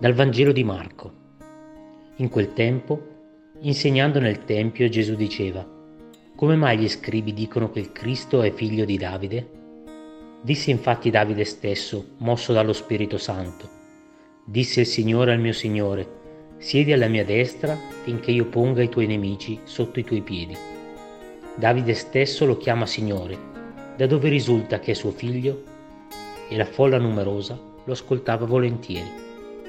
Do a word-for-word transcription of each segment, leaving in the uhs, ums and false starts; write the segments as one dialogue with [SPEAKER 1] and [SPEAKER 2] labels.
[SPEAKER 1] Dal Vangelo di Marco. In quel tempo, insegnando nel Tempio, Gesù diceva: «Come mai gli scribi dicono che il Cristo è figlio di Davide? Disse infatti Davide stesso, mosso dallo Spirito Santo: Disse il Signore al mio Signore: siedi alla mia destra finché io ponga i tuoi nemici sotto i tuoi piedi». Davide stesso lo chiama Signore, da dove risulta che è suo figlio, e la folla numerosa lo ascoltava volentieri.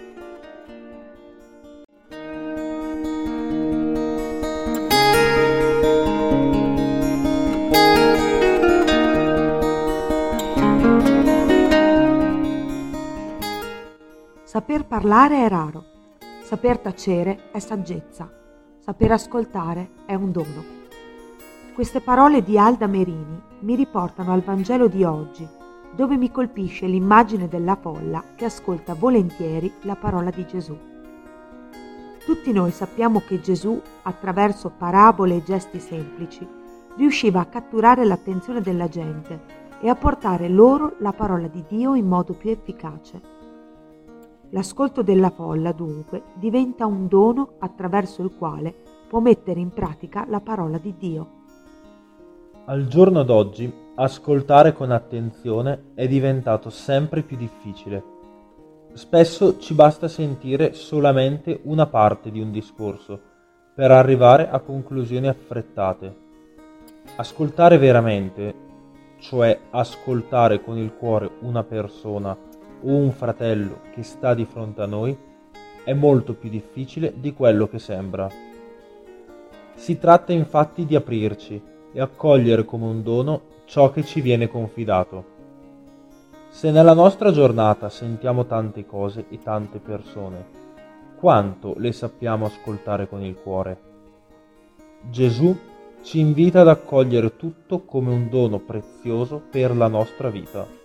[SPEAKER 2] Saper parlare è raro, saper tacere è saggezza, saper ascoltare è un dono. Queste parole di Alda Merini mi riportano al Vangelo di oggi, dove mi colpisce l'immagine della folla che ascolta volentieri la parola di Gesù. Tutti noi sappiamo che Gesù, attraverso parabole e gesti semplici, riusciva a catturare l'attenzione della gente e a portare loro la parola di Dio in modo più efficace. L'ascolto della folla, dunque, diventa un dono attraverso il quale può mettere in pratica la parola di Dio.
[SPEAKER 3] Al giorno d'oggi, ascoltare con attenzione è diventato sempre più difficile. Spesso ci basta sentire solamente una parte di un discorso per arrivare a conclusioni affrettate. Ascoltare veramente, cioè ascoltare con il cuore una persona o un fratello che sta di fronte a noi, è molto più difficile di quello che sembra. Si tratta infatti di aprirci e accogliere come un dono ciò che ci viene confidato. Se nella nostra giornata sentiamo tante cose e tante persone, quanto le sappiamo ascoltare con il cuore? Gesù ci invita ad accogliere tutto come un dono prezioso per la nostra vita.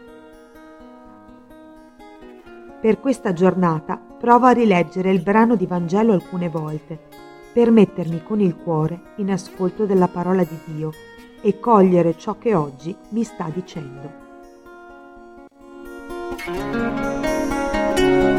[SPEAKER 2] Per questa giornata provo a rileggere il brano di Vangelo alcune volte, per mettermi con il cuore in ascolto della parola di Dio e cogliere ciò che oggi mi sta dicendo.